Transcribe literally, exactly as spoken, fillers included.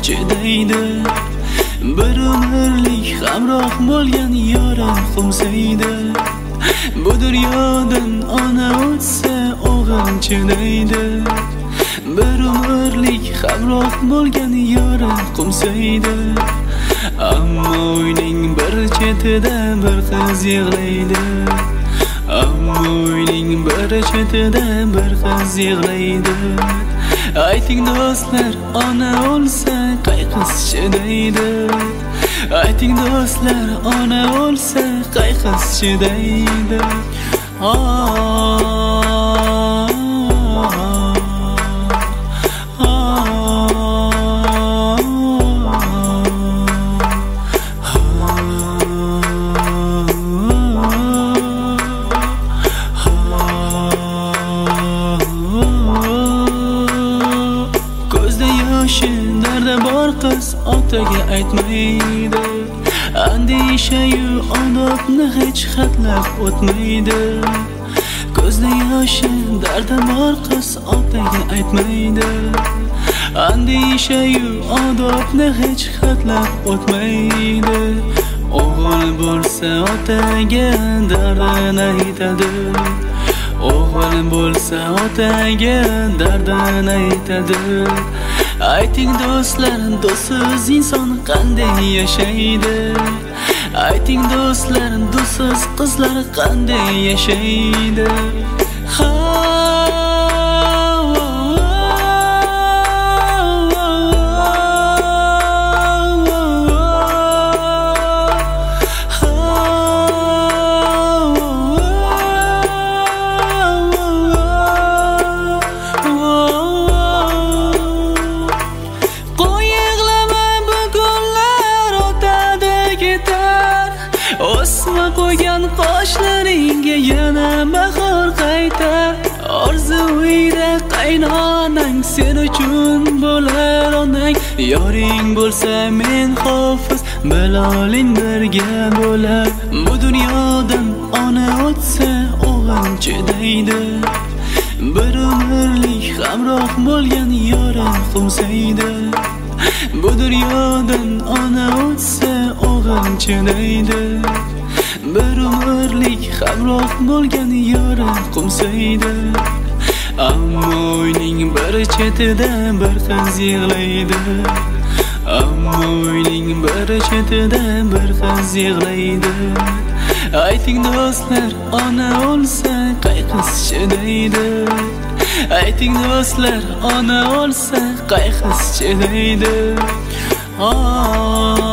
chidaydi. Bir umrlik hamroh bo'lgan yorim qo'msaydi. Bu dunyodan ona o'tsa o'g'il chidaydi. Bir umrlik hamroh bo'lgan yorim qo'msaydi. Ammo uyning bir chetida bir qiz yig'laydi. Ammo uyning bir chetida bir qiz yig'laydi. Ayting do'stlar, ona o'lsa qay qiz chidaydi. Ayting do'stlar, ona o'lsa qay qiz chidaydi. Darda bor qiz otaga aytmaydi. Andishayu odobni hech xatlab o'tmaydi. Ko'zda yoshi darda bor qiz otaga aytmaydi. Andishayu odobni hech xatlab o'tmaydi. O'g'il bo'lsa otaga dardini aytadi. O'g'il bo'lsa otaga dardini aytadi. Ayting do'stlar, do'stsiz inson qanday yashaydi? Ayting do'stlar, do'stsiz qizlar qanday yashaydi? Ha o'sma qo'ygan qoshlaringga yana bahor qaytar. Orzuyda qaynonang sen uchun bo'lar onang. Yoring bo'lsa men hofiz, Biloling birga bo'lar. Bu dunyodan ona o'tsa o'g'il chidaydi. Bir umrlik hamroh bo'lgan yorim qo'msaydi. Bu dunyodan ona o'tsa o'g'il chidaydi. Bir umrlik hamroh bo'lgan yorim qo'msaydi. Ammo uyning bir chetida bir qiz yig'laydi. Ammo uyning bir chetida bir qiz yig'laydi. Ayting do'stlar, ona o'lsa qay qiz chidaydi. Ayting do'stlar, ona o'lsa qay qiz chidaydi.